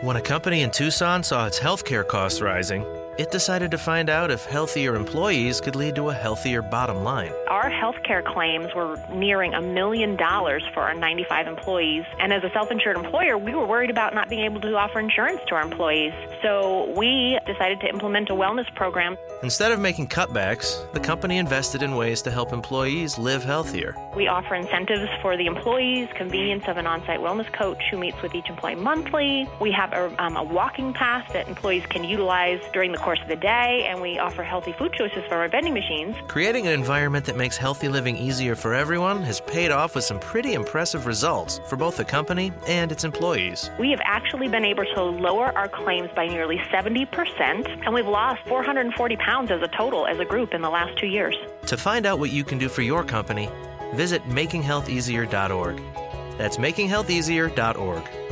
When a company in Tucson saw its healthcare costs rising, it decided to find out if healthier employees could lead to a healthier bottom line. Our healthcare claims were nearing $1 million for our 95 employees. And as a self-insured employer, we were worried about not being able to offer insurance to our employees. So we decided to implement a wellness program. Instead of making cutbacks, the company invested in ways to help employees live healthier. We offer incentives for the employees, convenience of an on-site wellness coach who meets with each employee monthly. We have a walking path that employees can utilize during the course of the day, and we offer healthy food choices for our vending machines. Creating an environment that makes healthy living easier for everyone has paid off with some pretty impressive results for both the company and its employees. We have actually been able to lower our claims by nearly 70%, and we've lost 440 pounds as a total as a group in the last 2 years. To find out what you can do for your company, visit makinghealtheasier.org. That's makinghealtheasier.org.